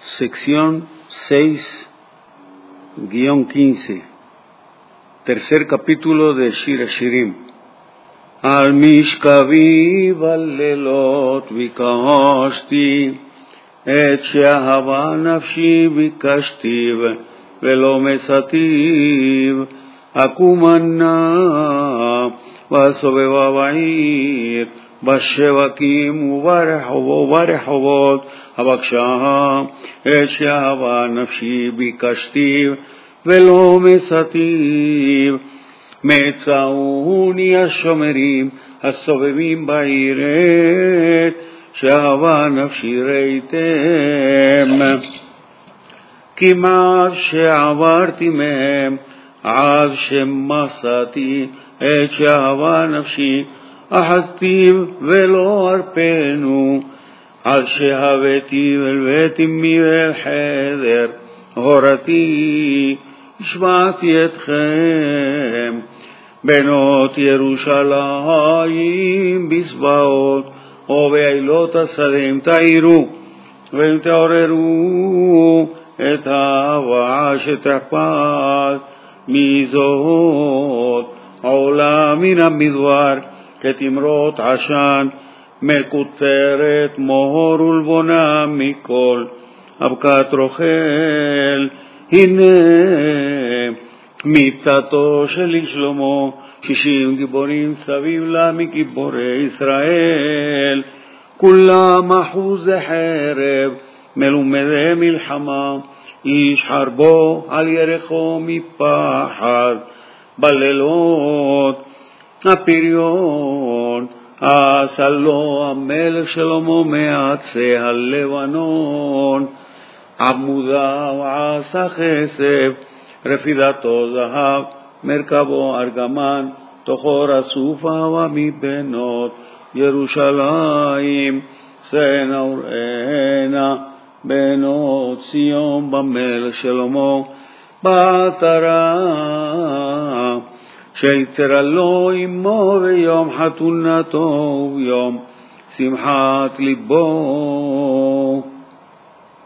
Sección 6-15, tercer capítulo de Shir Hashirim. Al mishkavi valelot vikashti et she'ahava nafshi vikashtiv velo mesativ akumana vasoveva ba'ir בשווקים וברחובות אבקשה את שאהבה נפשי ביקשתיו ולא מסתיו מצאוני השומרים הסובבים בעיר את שאהבה נפשי ראיתם כמעט שעברתי מהם עד שמסעתי את שאהבה נפשי אחזתיו ולא הרפנו עד שהבאתי ולבאתי מאל חדר הורתי השמעתי אתכם בנות ירושלים בצבאות ובעילות השדה תעירו ותעוררו את האהבה שתחפש מזאת עולה מן המדבר כתמרות עשן מקוצרת מוהר ולבונה מכל אבקת רוכל הנה מיטתו של שלמה 60 גיבורים סביב לה מגיבורי ישראל כולם אחוזי חרב מלומדי מלחמה איש חרבו על ירחו מפחד בלילות הפריון עשה לו המלך שלמה מעצי הלבנון עמודה ועשה חסב רפידתו זהב מרכבו ארגמן תוכו רסוף אהבה מבנות ירושלים שנה וראנה בנות ציון במלך שלמה בעטרה שיצר לו עמו ביום חתונתו וביום שמחת ליבו